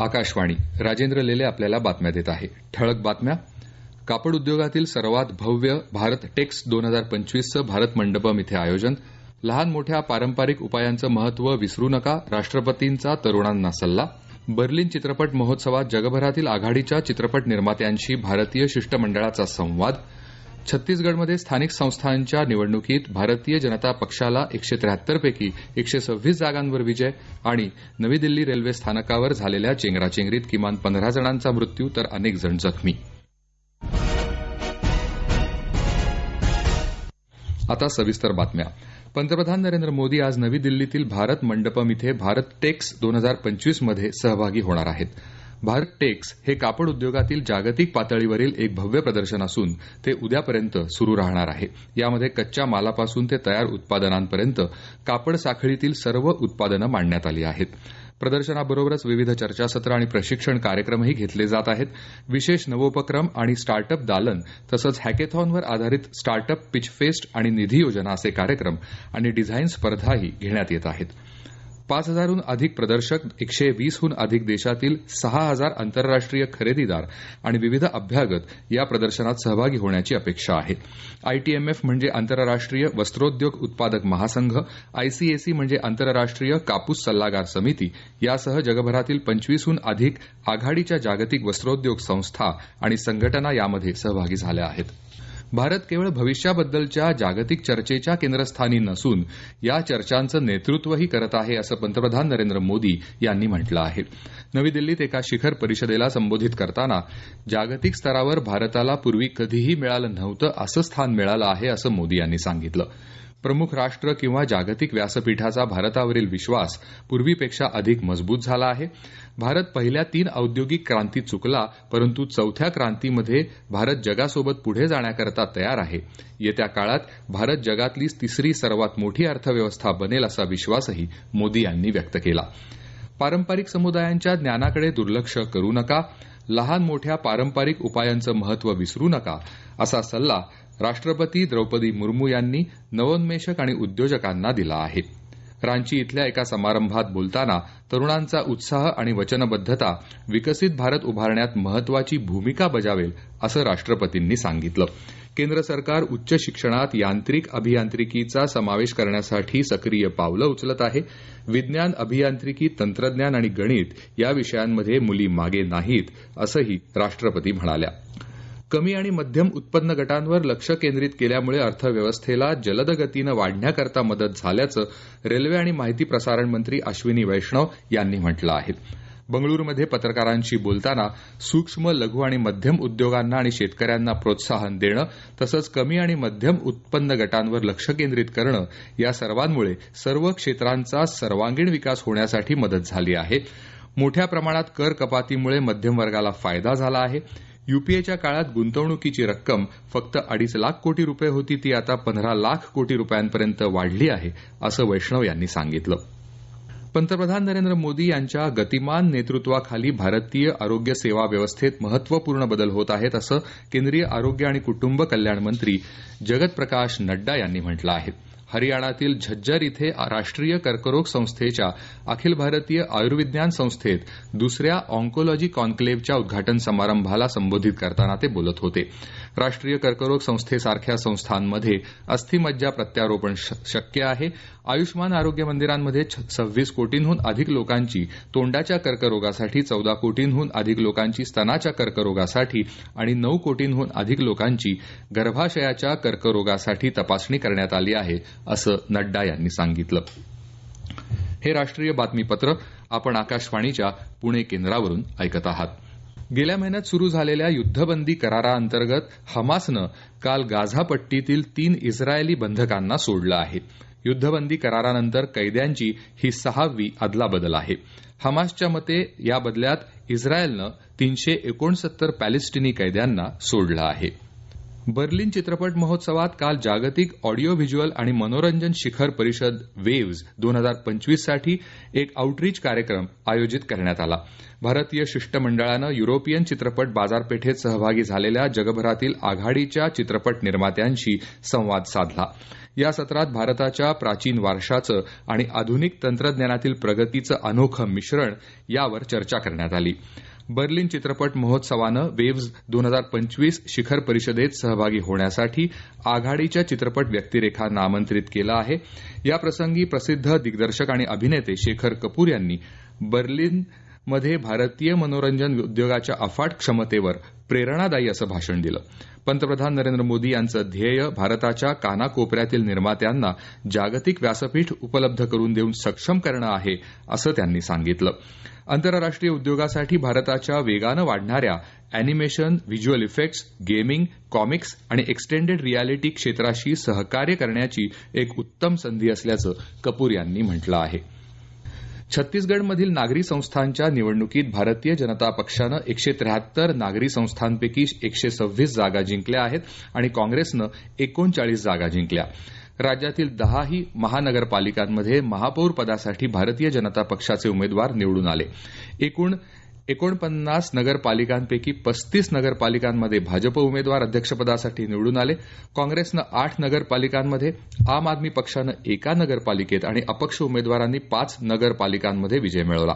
आकाशवाणी. राजेंद्र लेले आपल्याला बातम्या देत आहे. ठळक बातम्या. कापड उद्योगातील सर्वात भव्य भारत टेक्स 2025चं भारत मंडपम इथे आयोजन. लहान मोठ्या पारंपरिक उपायांचं महत्त्व विसरू नका, राष्ट्रपतींचा तरुणांना सल्ला. बर्लिन चित्रपट महोत्सवात जगभरातील आघाडीच्या चित्रपट निर्मात्यांशी भारतीय शिष्टमंडळाचा संवाद. छत्तीसगडमध्ये स्थानिक संस्थांच्या निवडणुकीत भारतीय जनता पक्षाला 173 पैकी 126 जागांवर विजय. आणि नवी दिल्ली रेल्वे स्थानकावर झालेल्या चेंगराचेंगरीत किमान 15 जणांचा मृत्यू तर अनेक जण जखमी. आता सविस्तर बातम्या. पंतप्रधान नरेंद्र मोदी आज नवी दिल्लीतील भारत मंडपम इथे भारत टेक्स 2025 मध्ये सहभागी होणार आहेत. भारत टेक्स हे कापड उद्योगातील जागतिक पातळीवरील एक भव्य प्रदर्शन असून ते उद्यापर्यंत सुरू राहणार आहे. यामध्ये कच्च्या मालापासून ते तयार उत्पादनांपर्यंत कापड साखळीतील सर्व उत्पादनं मांडण्यात आली आहेत. प्रदर्शनाबरोबरच विविध चर्चासत्र आणि प्रशिक्षण कार्यक्रमही घेतले जात आहेत. विशेष नवोपक्रम आणि स्टार्टअप दालन तसंच हॅकेथॉनवर आधारित स्टार्टअप पिच फेस्ट आणि निधी योजना असे कार्यक्रम आणि डिझाईन स्पर्धाही घेण्यात येत आहेत. 5,000हून अधिक प्रदर्शक, 120हून अधिक देशातील 6,000 आंतरराष्ट्रीय खरेदीदार आणि विविध अभ्यागत या प्रदर्शनात सहभागी होण्याची अपेक्षा आहे. आयटीएमएफ म्हणजे आंतरराष्ट्रीय वस्त्रोद्योग उत्पादक महासंघ, आयसीएसी म्हणजे आंतरराष्ट्रीय कापूस सल्लागार समिती यासह जगभरातील 25हून अधिक आघाडीच्या जागतिक वस्त्रोद्योग संस्था आणि संघटना यामध्ये सहभागी झाल्या आहेत. भारत केवळ भविष्याबद्दलच्या जागतिक चर्चेच्या केंद्रस्थानी नसून या चर्चांचं नेतृत्वही करत आहे असं पंतप्रधान नरेंद्र मोदी यांनी म्हटलं आहे. नवी दिल्लीत एका शिखर परिषदेला संबोधित करताना जागतिक स्तरावर भारताला पूर्वी कधीही मिळालं नव्हतं असं स्थान मिळालं आहे असं मोदी यांनी सांगितलं. प्रमुख राष्ट्र किंवा जागतिक व्यासपीठाचा भारतावरील विश्वास पूर्वीपेक्षा अधिक मजबूत झाला आहे. भारत पहिल्या 3 औद्योगिक क्रांतीत चुकला, परंतु 4थ्या क्रांतीमध्ये भारत जगासोबत पुढे जाण्याकरता तयार आहे. येत्या काळात भारत जगातली 3री सर्वात मोठी अर्थव्यवस्था बनेल असा विश्वासही मोदी यांनी व्यक्त केला. पारंपरिक समुदायांच्या ज्ञानाकडे दुर्लक्ष करू नका, लहान मोठ्या पारंपरिक उपायांचं महत्त्व विसरू नका असा सल्ला राष्ट्रपती द्रौपदी मुर्मू यांनी नवोन्मेषक आणि उद्योजकांना दिला आहे. रांची इथल्या एका समारंभात बोलताना तरुणांचा उत्साह आणि वचनबद्धता विकसित भारत उभारण्यात महत्वाची भूमिका बजावेल असं राष्ट्रपतींनी सांगितलं. केंद्र सरकार उच्च शिक्षणात यांत्रिक अभियांत्रिकीचा समावेश करण्यासाठी सक्रिय पावलं उचलत आहे. विज्ञान, अभियांत्रिकी, तंत्रज्ञान आणि गणित या विषयांमध्ये मुली मागे नाहीत असंही राष्ट्रपती म्हणाल्या. कमी आणि मध्यम उत्पन्न गटांवर लक्ष केंद्रित केल्यामुळे अर्थव्यवस्थेला जलद गतीनं वाढण्याकरता मदत झाल्याचं रेल्वे आणि माहिती प्रसारण मंत्री अश्विनी वैष्णव यांनी म्हटलं आहे. बंगळुरूमध्ये पत्रकारांशी बोलताना सूक्ष्म, लघु आणि मध्यम उद्योगांना आणि शेतकऱ्यांना प्रोत्साहन देणं तसंच कमी आणि मध्यम उत्पन्न गटांवर लक्ष केंद्रित करणं या सर्वांमुळे सर्व क्षेत्रांचा सर्वांगीण विकास होण्यासाठी मदत झाली आहे. मोठ्या प्रमाणात कर कपातीमुळे मध्यम वर्गाला फायदा झाला आहे. यूपीएच्या काळात गुंतवणुकीची रक्कम फक्त 2.5 लाख कोटी रुपये होती, ती आता 15 लाख कोटी रुपयांपर्यंत वाढली आहे असं वैष्णव यांनी सांगितलं. पंतप्रधान नरेंद्र मोदी यांच्या गतिमान नेतृत्वाखाली भारतीय आरोग्य सेवा व्यवस्थेत महत्वपूर्ण बदल होत आहेत असं केंद्रीय आरोग्य आणि कुटुंब कल्याण मंत्री जगत प्रकाश नड्डा यांनी म्हटलं आहे. हरियाणातील झज्जर इथे राष्ट्रीय कर्करोग संस्थेच्या अखिल भारतीय आयुर्विज्ञान संस्थेत 2ऱ्या ऑन्कोलॉजी कॉन्क्लेव्हच्या उद्घाटन समारंभाला संबोधित करताना ते बोलत होते. राष्ट्रीय कर्करोग संस्थेसारख्या संस्थांमध्ये अस्थिमज्जा प्रत्यारोपण शक्य आहे. आयुष्मान आरोग्य मंदिरांमध्ये 26 कोटींहून अधिक लोकांची तोंडाच्या कर्करोगासाठी, 14 कोटींहून अधिक लोकांची स्तनाच्या कर्करोगासाठी आणि 9 कोटींहून अधिक लोकांची गर्भाशयाच्या कर्करोगासाठी तपासणी करण्यात आली आहे असं नड्डा यांनी सांगितलं. हे राष्ट्रीय बातमीपत्र आपण आकाशवाणीच्या पुणे केंद्रावरून ऐकत आहात. गेल्या महिन्यात सुरू झालेल्या युद्धबंदी कराराअंतर्गत हमासनं काल गाझा पट्टीतील 3 इस्रायली बंधकांना सोडलं आहे. युद्धबंदी करारानंतर कैद्यांची ही 6वी अदलाबदल आहे. हमासच्या मते या बदल्यात इस्रायलनं 369 पॅलेस्टिनी कैद्यांना सोडलं आहे. बर्लिन चित्रपट महोत्सवात काल जागतिक ऑडिओ व्हिज्युअल आणि मनोरंजन शिखर परिषद वेव्हज 2025 साठी एक आउटरीच कार्यक्रम आयोजित करण्यात आला. भारतीय शिष्टमंडळानं युरोपियन चित्रपट बाजारपेठेत सहभागी झालेल्या जगभरातील आघाडीच्या चित्रपट निर्मात्यांशी संवाद साधला. या सत्रात भारताच्या प्राचीन वारशाचं आणि आधुनिक तंत्रज्ञानातील प्रगतीचं अनोखं मिश्रण यावर चर्चा करण्यात आली. बर्लिन चित्रपट महोत्सवानं वेव्हज 2025 शिखर परिषदेत सहभागी होण्यासाठी आघाडीच्या चित्रपट व्यक्तिरेखांना आमंत्रित केलं आहे. याप्रसंगी प्रसिद्ध दिग्दर्शक आणि अभिनेते शेखर कपूर यांनी बर्लिनमध्ये भारतीय मनोरंजन उद्योगाच्या अफाट क्षमतेवर प्रेरणादायी असं भाषण दिलं. पंतप्रधान नरेंद्र मोदी यांचं ध्येय भारताच्या कानाकोपऱ्यातील निर्मात्यांना जागतिक व्यासपीठ उपलब्ध करून देऊन सक्षम करणं आहे असं त्यांनी सांगितलं. आंतरराष्ट्रीय उद्योगासाठी भारताच्या वेगानं वाढणाऱ्या animation, visual effects, gaming, comics आणि एक्सटेंडेड रियालिटी क्षेत्राशी सहकार्य करण्याची एक उत्तम संधी असल्याचं कपूर यांनी म्हटलं आहे. छत्तीसगडमधील नागरी संस्थांच्या निवडणुकीत भारतीय जनता पक्षानं 173 नागरी संस्थांपैकी 126 जागा जिंकल्या आहेत आणि काँग्रेसनं 39 जागा जिंकल्या. राज्यातील 10ही महानगरपालिकांमध्ये महापौर पदासाठी भारतीय जनता पक्षाचे उमेदवार निवडून आले. एकूण 49 नगरपालिकांपैकी 35 नगरपालिकांमध्ये भाजप उमेदवार अध्यक्षपदासाठी निवडून आले. काँग्रेसनं 8 नगरपालिकांमध्ये, आम आदमी पक्षानं 1 नगरपालिकेत आणि अपक्ष उमेदवारांनी 5 नगरपालिकांमध्ये विजय मिळवला.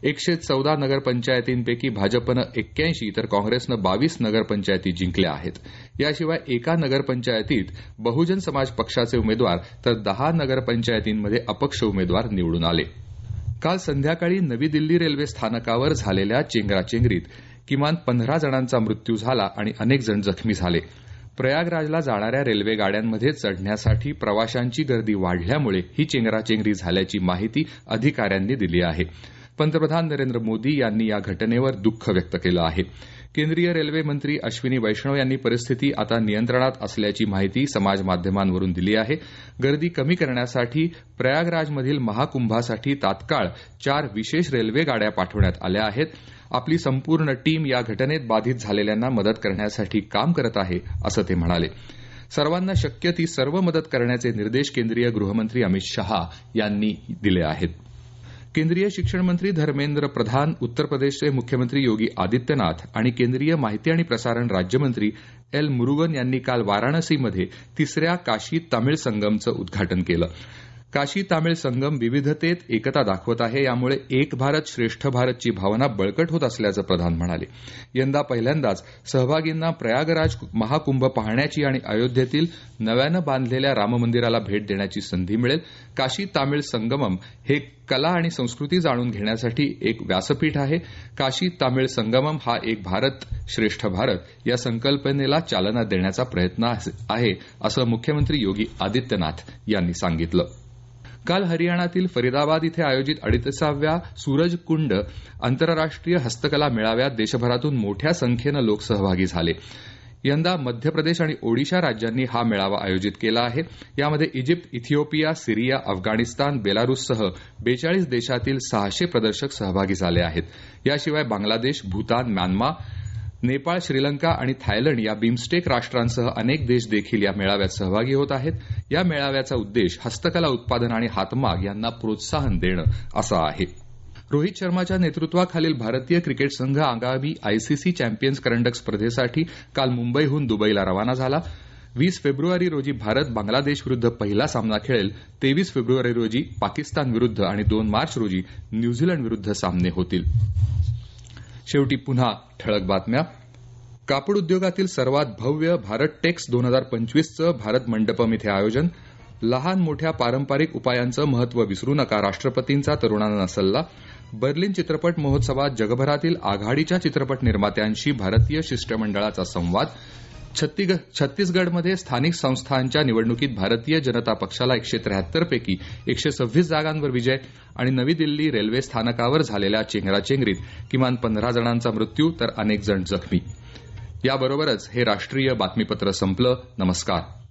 114 नगरपंचायतींपैकी भाजपनं 81 तर काँग्रेसनं 22 नगरपंचायती जिंकल्या आहेत. याशिवाय 1 नगरपंचायतीत बहुजन समाज पक्षाचे उमेदवार तर 10 नगरपंचायतींमध्ये अपक्ष उमेदवार निवडून आले. काल संध्याकाळी नवी दिल्ली रेल्वे स्थानकावर झालेल्या चेंगराचेंगरीत किमान 15 जणांचा मृत्यू झाला आणि अनेक जण जखमी झाले. प्रयागराजला जाणाऱ्या रेल्वे गाड्यांमध्ये चढण्यासाठी प्रवाशांची गर्दी वाढल्यामुळे ही चेंगराचेंगरी झाल्याची माहिती अधिकाऱ्यांनी दिली आहे. पंतप्रधान नरेंद्र मोदी यांनी या घटनेवर दुःख व्यक्त केलं आहे. केंद्रीय रेल्वे मंत्री अश्विनी वैष्णव यांनी परिस्थिती आता नियंत्रणात असल्याची माहिती समाजमाध्यमांवरून दिली आहे. गर्दी कमी करण्यासाठी प्रयागराजमधील महाकुंभासाठी तात्काळ 4 विशेष रेल्वे गाड्या पाठवण्यात आल्या आहेत. आपली संपूर्ण टीम या घटनेत बाधित झालेल्यांना मदत करण्यासाठी काम करत आहे असं ते म्हणाले. सर्वांना शक्य ती सर्व मदत करण्याचे निर्देश केंद्रीय गृहमंत्री अमित शहा यांनी दिले आहेत. केंद्रीय शिक्षण मंत्री धर्मेंद्र प्रधान, उत्तर प्रदेशचे मुख्यमंत्री योगी आदित्यनाथ आणि केंद्रीय माहिती आणि प्रसारण राज्यमंत्री एल मुरुगन यांनी काल वाराणसीमध्ये 3ऱ्या काशी तामिळ संगमचं उद्घाटन केलं. काशी तामिळ संगम विविधतेत एकता दाखवत आहे. यामुळे एक भारत श्रेष्ठ भारतची भावना बळकट होत असल्याचं प्रधान म्हणाले. यंदा पहिल्यांदाच सहभागींना प्रयागराज महाकुंभ पाहण्याची आणि अयोध्येतील नव्यानं बांधलेल्या राममंदिराला भेट देण्याची संधी मिळेल. काशी तामिळ संगमम हे कला आणि संस्कृती जाणून घेण्यासाठी एक व्यासपीठ आहे. काशी तामिळ संगमम हा एक भारत श्रेष्ठ भारत या संकल्पनेला चालना देण्याचा प्रयत्न आहे असं मुख्यमंत्री योगी आदित्यनाथ यांनी सांगितलं. काल हरियाणातील फरीदाबाद इथे आयोजित 38व्या सूरजकुंड आंतरराष्ट्रीय हस्तकला मेळाव्यात देशभरातून मोठ्या संख्येनं लोक सहभागी झाले. यंदा मध्य प्रदेश आणि ओडिशा राज्यांनी हा मेळावा आयोजित केला आहे. यामध्ये इजिप्त, इथिओपिया, सिरिया, अफगाणिस्तान, बेलारूससह 42 देशातील 600 प्रदर्शक सहभागी झाले आहेत. याशिवाय बांगलादेश, भूतान, म्यानमार, नेपाळ, श्रीलंका आणि थायलंड या बिमस्टेक राष्ट्रांसह अनेक देश देखील या मेळाव्यात सहभागी होत आहेत. या मेळाव्याचा उद्देश हस्तकला उत्पादन आणि हातमाग यांना प्रोत्साहन देणं असा आहे. रोहित शर्माच्या नेतृत्वाखालील भारतीय क्रिकेट संघ आगामी आयसीसी चॅम्पियन्स करंडक स्पर्धेसाठी काल मुंबईहून दुबईला रवाना झाला. 20 फेब्रुवारी रोजी भारत बांगलादेश विरुद्ध पहिला सामना खेळेल. 23 फेब्रुवारी रोजी पाकिस्तान विरुद्ध आणि 2 मार्च रोजी न्यूझीलंड विरुद्ध सामने होतील. शेवटी पुन्हा ठळक बातम्या. कापड उद्योगातील सर्वात भव्य भारत टेक्स 2025चं भारत मंडपम इथे आयोजन. लहान मोठ्या पारंपरिक उपायांचं महत्त्व विसरू नका, राष्ट्रपतींचा तरुणांना सल्ला. बर्लिन चित्रपट महोत्सवात जगभरातील आघाडीच्या चित्रपट निर्मात्यांशी भारतीय शिष्टमंडळाचा संवाद. छत्तीसगडमध्ये स्थानिक संस्थांच्या निवडणुकीत भारतीय जनता पक्षाला 173 पैकी 126 जागांवर विजय आणि नवी दिल्ली रेल्वे स्थानकावर झालेल्या चेंगराचेंगरीत किमान 15 जणांचा मृत्यू तर अनेक जण जखमी. याबरोबरच हे राष्ट्रीय बातमीपत्र संपलं. नमस्कार.